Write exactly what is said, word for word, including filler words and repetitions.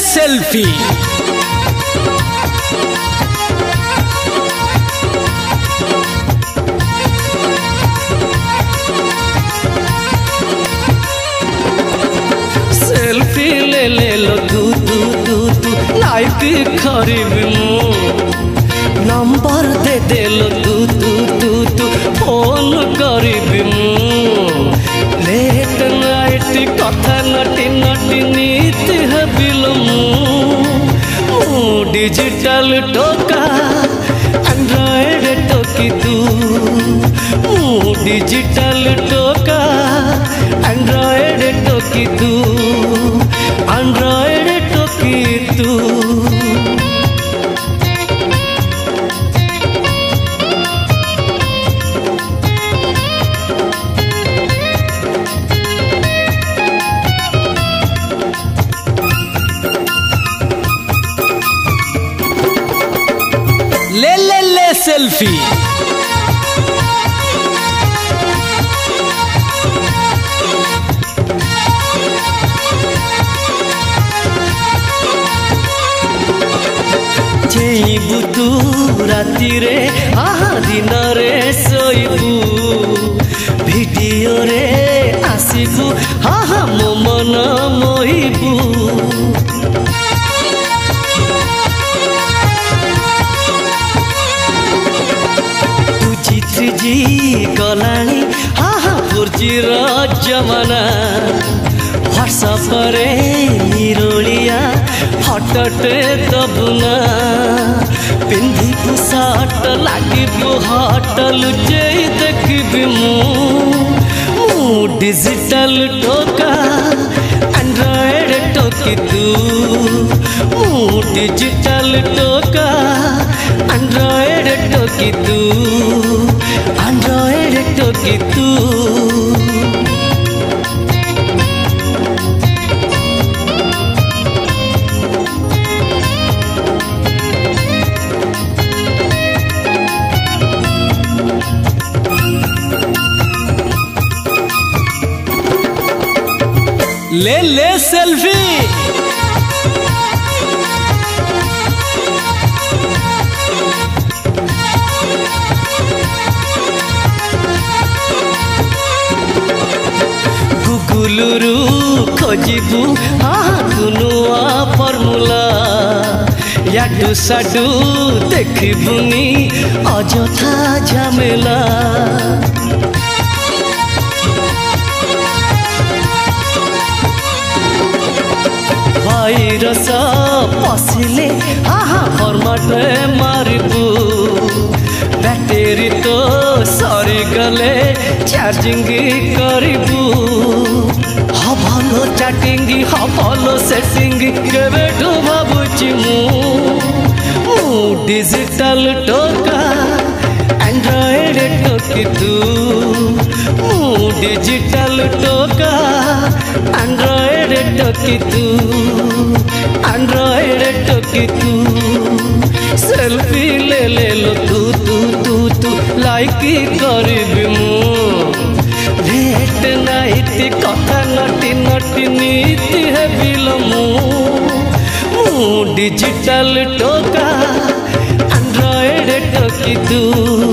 Selfie selfie ले ले लो तू तू तू तू लाइक करीबी मु नंबर दे दे लो तू तू तू तू फोन करीबी मु लेट नाइट कथा नटी नटी नीति हबिलो मु डिजिटल टोका एंड्रॉयड टोकी तू मु डिजिटल टोका एंड्रॉयड टोकी तू एंड्रॉयड टोकी तू ले ले ले सेल्फी जेबू तू राति रे आहा दिन रे सोइबू वीडियो रे आसिबू आहा मो मन मोहिबू जी गलानी हाँ हाँ फुर्जी जमाना व्हाट्सअप रे निरोलिया हटटे दबुना पिंधि पुसाट लागी हट लुचे देखी मु डिजिटल टोका एंड्रॉयड टोकी तू मु डिजिटल टोका एंड्रॉयड टोकी तू एंड्रॉयड टोकी तू ले ले सेल्फी गुगुलुरु खोजिबू हाँ नुआ फर्मुला याडू साडू देखिबुनी अजथा झमेला भाईरस पशिले हाँ हाँ फर्माटे मारिबू बैटेरी तो सरी गले चार्जिंग करिबू हभलो चैटिंग हभलो सेटिंग केबेठू भाबुची मु डिजिटल टोका एंड्रॉयड टोकी तू मु डिजिटल टोका एंड्रॉयड टोकी तू एंड्रॉयड टोकी तू सेल्फी ले ले लो तू तू तू तू लाइक करीबी मु लेट नाइट कथा नटी नटी नीति हेबिलो मु डिजिटल टोका एंड्रॉयड टोकी तू।